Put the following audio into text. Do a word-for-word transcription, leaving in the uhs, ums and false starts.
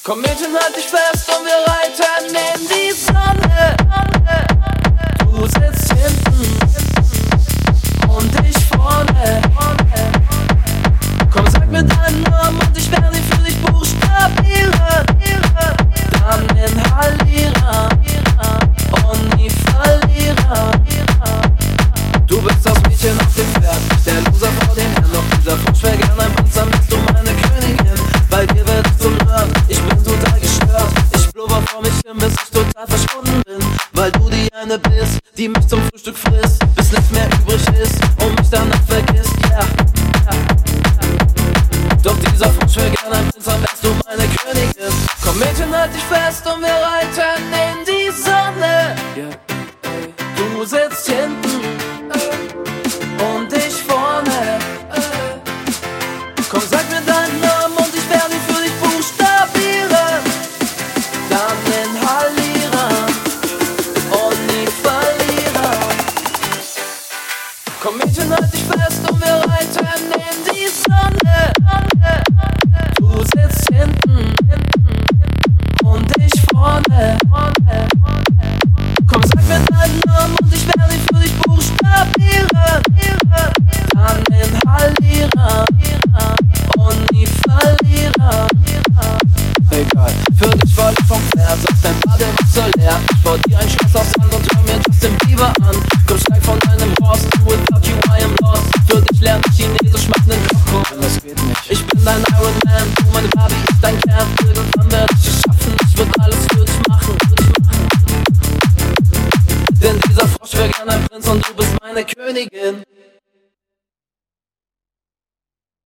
Komm Mädchen, halt dich fest und wir reiten in die Sonne. Du sitzt hinten und ich vorne. Komm, sag mir deinen Namen und ich werde für dich buchstabieren. Dann inhalieren und nie verlieren. Du bist das Mädchen auf dem Pferd, der Loser vor dem Herrn. Doch dieser Frosch wäre gern ein Panzer, bist du meine Königin. Bei dir werd ich zum Nerd, ich bin total gestört. Ich blubber vor mich hin, bis ich total verschwunden bin. Weil du die eine bist, die mich zum Frühstück frisst, bis nichts mehr übrig ist und mich danach vergisst, ja yeah. Doch dieser Frosch wäre gern ein Prinz, dann wärst du meine Königin. Komm Mädchen, halt dich fest und wir reiten in die Sonne. Du sitzt hinten und ich vorne. Komm, sag mir deinen Namen und ich werde ihn für dich buchstabieren. Dann inhalieren und nie verlieren. Komm Mädchen, halt dich fest und wir reiten in die Sonne. Du sitzt hinten und ich vorne. Komm, sag mir deinen Namen und ich werde ihn für dich buchstabieren. Dann inhalieren und nie verlieren. Egal, für dich war ich vom Pferd, saß dein Badewasser leer. Ich bau dir ein Schloss aus Sand und hör mir Justin Bieber an. Komm, steig von deinem Horst, du without you I am lost. Für dich lern ich Chinesisch, mach nen Kochkurs. Das geht nicht. Ich bin dein Iron Man, du meine Barbie, ich dein Kern. Irgendwann werd ich es schaffen, ich würd alles für dich machen, für dich machen. Denn dieser Frosch wäre gern ein Prinz und du bist meine Königin.